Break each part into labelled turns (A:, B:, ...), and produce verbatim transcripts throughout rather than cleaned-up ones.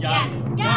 A: 人街。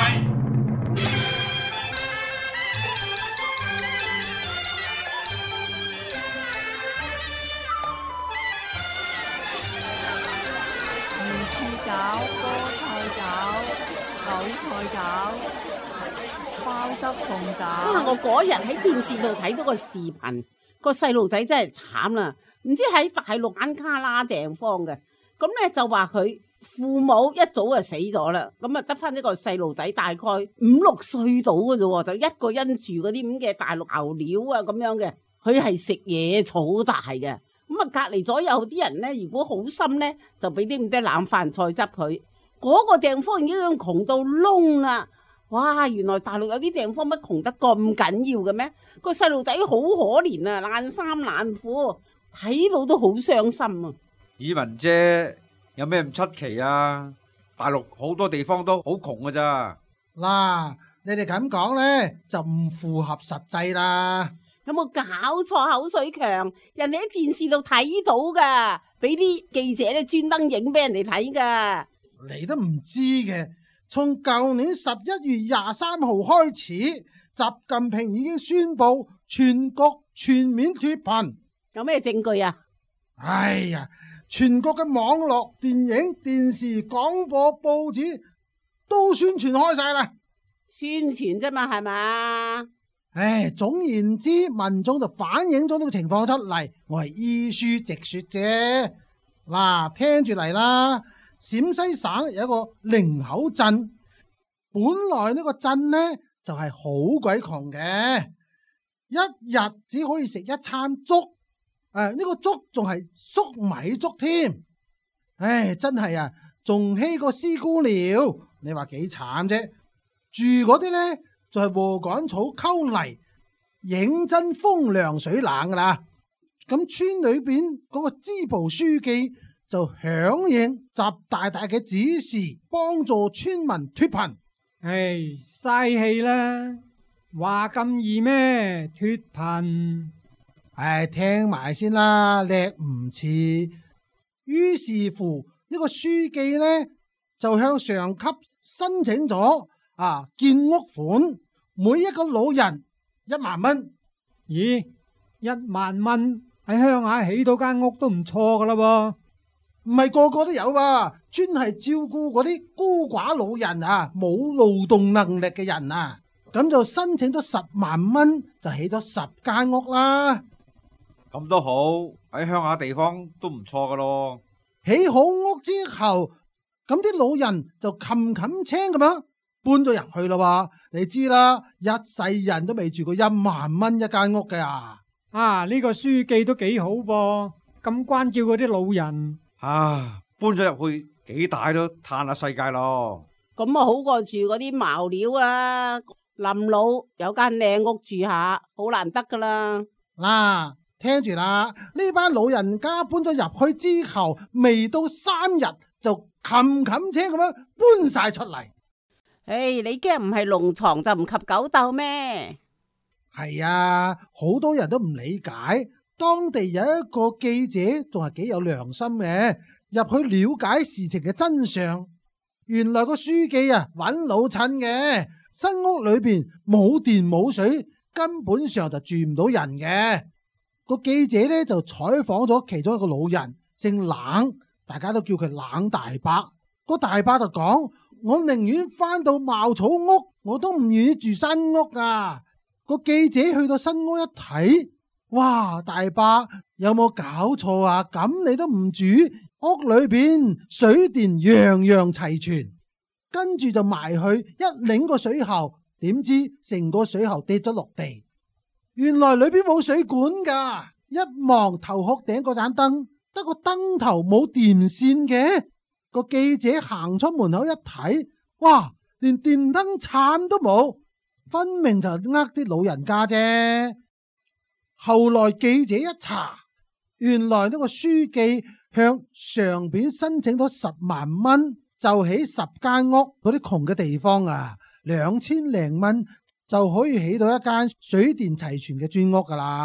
B: 魚翅餃、菠菜餃、韭菜餃、鮑汁鳳餃。
C: 啊！我嗰日喺電視度睇到個視頻，個細路仔真係慘啦，唔知喺大陸揀卡拉地方嘅，咁咧就話佢父母一早就死咗啦，咁啊得翻呢個細路仔，大概五六歲到嘅啫，就一個人住嗰啲咁嘅大陸牛料啊咁樣嘅，佢係食野草大嘅。咁啊，隔離左右啲人咧，如果好心咧，就俾啲咁多冷飯菜汁佢。嗰個地方已經窮到窿啦！哇，原來大陸有啲地方乜窮得咁緊要嘅咩？個細路仔好可憐啊，爛衫爛褲，睇到都好傷心啊！
D: 以文姐有咩唔出奇啊？大陸好多地方都好窮㗎咋。
E: 嗱，你哋咁講咧，就唔符合實際啦。
C: 有冇搞錯？口水強，人哋喺電視度睇到噶，俾啲記者咧專登影俾人哋睇噶。
E: 你都唔知嘅，從舊年十一月廿三號開始，習近平已經宣布全國全面脫貧。
C: 有咩證據啊？
E: 哎呀，全國嘅網絡、電影、電視、廣播、報紙都宣傳開晒啦。
C: 宣傳啫嘛，係嘛？
E: 唉，總言之，民眾就反映咗呢個情況出嚟，我係依書直說啫。嗱，聽住嚟啦，陝西省有一個寧口鎮，本來呢個鎮呢就係好鬼窮嘅，一日只可以食一餐粥，誒、啊，呢、這個粥仲係粟米粥添。唉，真係啊，仲稀過絲菇寮，你話幾慘啫？住嗰啲呢，就係禾稈草溝泥，認真風涼水冷噶啦。咁村裏邊嗰個支部書記就響應習大大嘅指示，幫助村民脫貧。
F: 唉，嘥氣啦！話咁易咩？脫貧？
E: 唉，聽埋先啦，叻唔似。於是乎呢、這個書記呢，就向上級申請咗啊建屋款。每一個老人一萬蚊。
F: 咦，一萬蚊喺鄉下起到間屋都唔錯噶啦噃。
E: 唔係個個都有啊，專係照顧嗰啲孤寡老人啊，冇勞動能力嘅人啊，咁就申請咗十萬蚊，就起咗十間屋啦。
D: 咁都好，喺鄉下地方都唔錯噶咯。
E: 起好屋之後，咁啲老人就冚冚青咁樣搬咗入去啦。你知啦，一世人都未住過一萬蚊一間屋嘅啊！
F: 啊，呢個書記都幾好噃，咁關照嗰啲老人。
D: 啊，搬咗入去幾大都嘆下世界咯。
C: 咁啊好過住嗰啲茅寮啊，臨老有間靚屋住下，好難得噶啦。
E: 嗱，聽住啦，呢班老人家搬咗入去之後，未到三日就冚冚車咁樣搬晒出嚟。
C: 唉，你驚唔係龍床就唔及狗竇咩？
E: 係啊，好多人都唔理解。當地有一個記者仲係幾有良心嘅，入去了解事情嘅真相。原來個書記啊揾老襯嘅，新屋裏邊冇電冇水，根本上就住唔到人嘅。個記者呢就採訪咗其中一個老人，姓冷，大家都叫佢冷大伯。個大伯就講：我寧願翻到茅草屋，我都唔願意住新屋啊！個記者去到新屋一睇，哇！大伯有冇搞錯啊？咁你都唔住？屋裏邊水電樣樣齊全，跟住就埋去一擰個水喉，點知成個水喉跌咗落地。原來裏邊冇水管噶，一望頭殼頂嗰盞燈，得個燈頭冇電線嘅。個記者行出門口一睇，哇！連電燈鏟都冇，分明就呃啲老人家啫。後來記者一查，原來呢個書記向上邊申請咗十萬蚊，就起十間屋。嗰啲窮嘅地方啊，兩千零蚊就可以起到一間水電齊全嘅磚屋噶啦。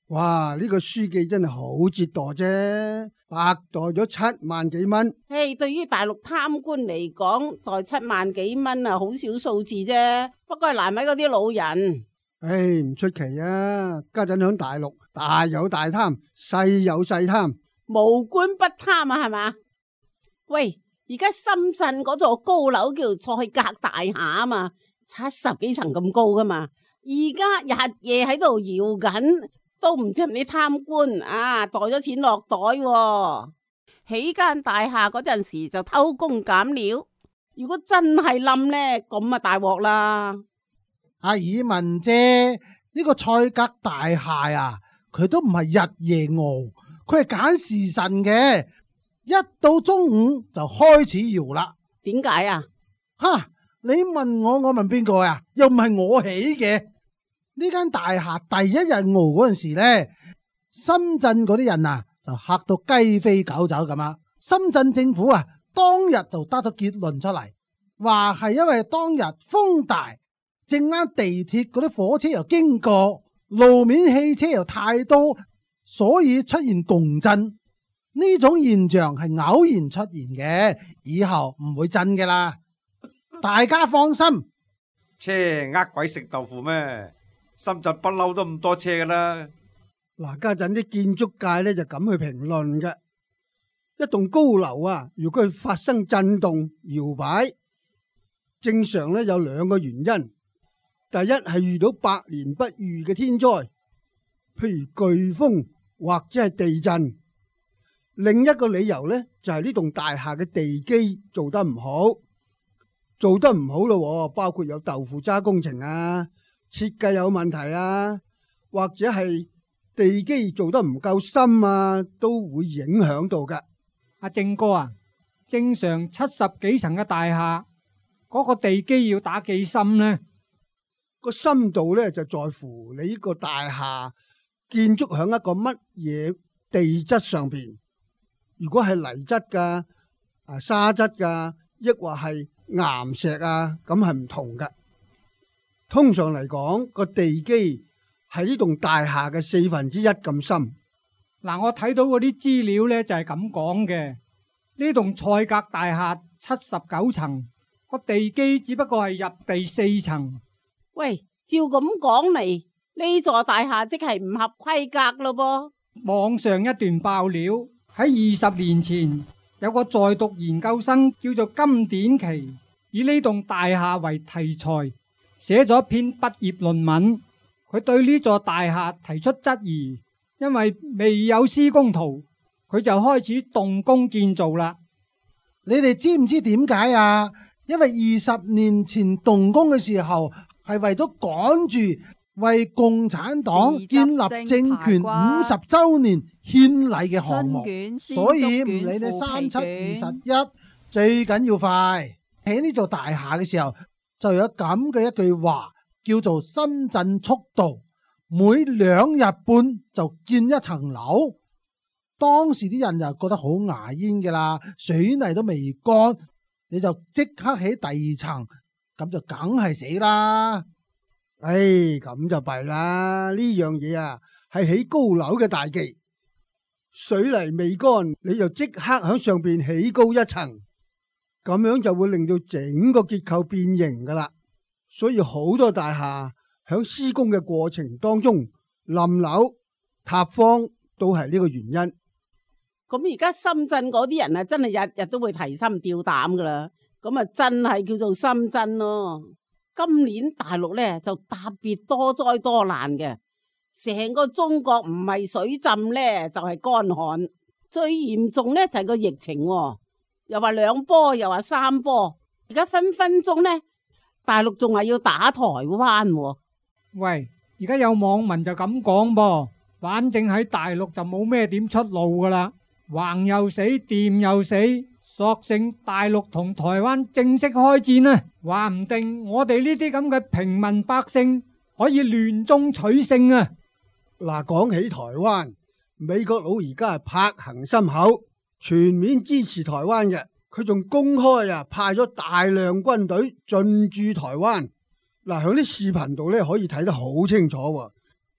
A: 哇！呢個書記真係好折墮啫，白袋咗七萬幾蚊。
C: 唉，對於大陸貪官嚟講，袋七萬幾蚊啊，好少數字啫。不過係難為嗰啲老人。
A: 唉，唔出奇啊！家陣響大陸，大有大貪，細有細貪，
C: 無官不貪啊，係嘛？喂，而家深圳嗰座高樓叫做賽格大廈啊嘛，七十幾層咁高噶嘛，而家日夜喺度搖緊，都唔知係咪啲貪官啊袋咗錢落袋喎。起間大廈嗰陣時就偷工減料，如果真係冧呢，咁啊大鑊啦！
E: 阿爾文姐，呢個賽格大廈啊，佢都唔係日夜熬，佢係揀時辰嘅，一到中午就開始搖啦。
C: 點解啊？
E: 哈！你問我，我問邊個啊？又唔係我起嘅。呢間大廈第一日熬嗰陣時呢，深圳嗰啲人啊就嚇到雞飛狗走咁啊！深圳政府啊當日就得到結論出嚟，話係因為當日風大，正啱地鐵嗰啲火車又經過，路面汽車又太多，所以出現共振。呢種現象係偶然出現嘅，以後唔會震嘅啦。大家放心。
D: 車呃鬼食豆腐咩？深圳不嬲都咁多車噶啦。
A: 嗱，家陣啲建築界咧就咁去評論嘅。一棟高樓啊，如果佢發生震動、搖擺，正常咧有兩個原因。第一係遇到百年不遇嘅天災，譬如颶風或者係地震。另一個理由咧就係呢棟大廈嘅地基做得唔好，做得唔好咯，包括有豆腐渣工程啊、設計有問題啊，或者係地基做得唔夠深啊，都會影響到㗎。
F: 阿正哥啊，正常七十幾層嘅大廈，嗰個地基要打幾深呢？
A: 個深度咧就在乎你呢個大廈建築響一個乜嘢地質上邊。如果係泥質噶、啊沙質噶，抑或係岩石啊，咁係唔同噶。通常嚟講，個地基係呢棟大廈嘅四分之一咁深。
F: 嗱，我睇到嗰啲資料咧就係咁講嘅。呢棟賽格大廈七十九層，個地基只不過係入地四層。
C: 喂，照咁講嚟，呢座大廈即係唔合規格咯噃。
F: 網上一段爆料，喺二十年前有個在讀研究生叫做金典琪，以呢棟大廈為題材寫咗一篇畢業論文。佢對呢座大廈提出質疑，因為未有施工圖，佢就開始動工建造啦。
E: 你哋知唔知點解啊？因為二十年前動工嘅時候係為咗趕住為共產黨建立政權五十周年獻禮嘅項目，所以唔理你三七二十一，最緊要快。喺呢座大廈嘅時候就有咁嘅一句話，叫做深圳速度，每兩日半就建一層樓。當時啲人就覺得好牙煙㗎啦，水泥都未乾，你就即刻起第二層，咁就梗係死啦。
A: 唉，咁就弊啦！呢樣嘢啊，係起高樓嘅大忌。水泥未乾，你就即刻喺上邊起高一層，咁樣就會令到整個結構變形噶啦。所以好多大廈喺施工嘅過程當中冧樓、塌方都係呢個原因。
C: 咁而家深圳嗰啲人啊，真係日日都會提心吊膽噶啦。咁啊，真係叫做深圳咯。今年大陸咧就特別多災多難嘅，成個中國唔係水浸咧就係乾旱，最嚴重咧就係個疫情，又話兩波又話三波，而家分分鐘咧大陸仲係要打台灣。
F: 喂，而家有網民就咁講噃，反正喺大陸就冇咩點出路噶啦，橫又死，掂又死。索性大陸同台灣正式開戰啊！話唔定我哋呢啲咁嘅平民百姓可以亂中取勝啊！
A: 嗱，講起台灣，美國佬而家係拍行心口，全面支持台灣嘅。佢仲公開啊派咗大量軍隊進駐台灣。嗱，響啲視頻度咧可以睇得好清楚喎。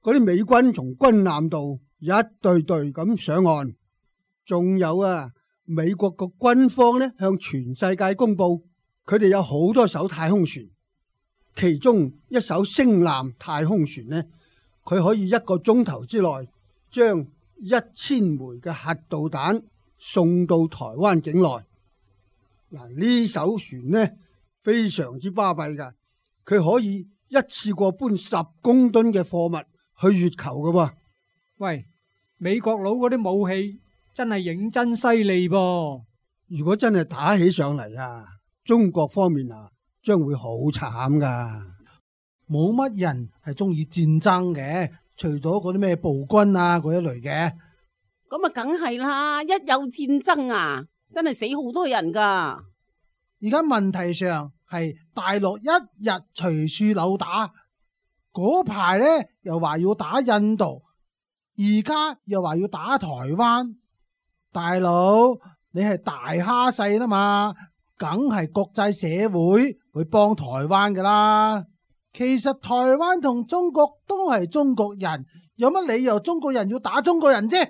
A: 嗰啲美軍從軍艦度一隊隊咁上岸，仲有啊，美國個軍方呢向全世界公布，佢哋有好多艘太空船，其中一艘星艦太空船呢，佢可以一個鐘頭之內將一千枚嘅核導彈送到台灣境內。嗱，呢艘船呢非常之巴閉噶，佢可以一次過搬十公噸嘅貨物去月球噶噃。
F: 喂，美國佬嗰啲武器真係認真犀利噃！
A: 如果真係打起上嚟啊，中國方面啊將會好慘噶。
E: 冇乜人係中意戰爭嘅，除咗嗰啲咩暴君啊嗰一類嘅。
C: 咁啊，梗係啦！一有戰爭啊，真係死好多人噶。
E: 而家問題上係大陸一日隨處扭打，嗰排呢又話要打印度，而家又話要打台灣。大佬，你係大蝦細啦嘛，梗係國際社會去幫台灣噶啦。其實台灣同中國都係中國人，有乜理由中國人要打中國人啫？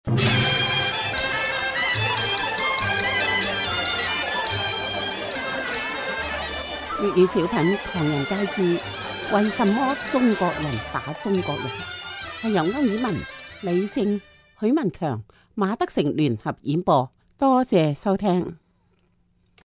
C: 粵語小品唐人街之為什麼中國人打中國人，係由歐爾文、李勝、許文強、馬德成聯合演播，多謝收聽。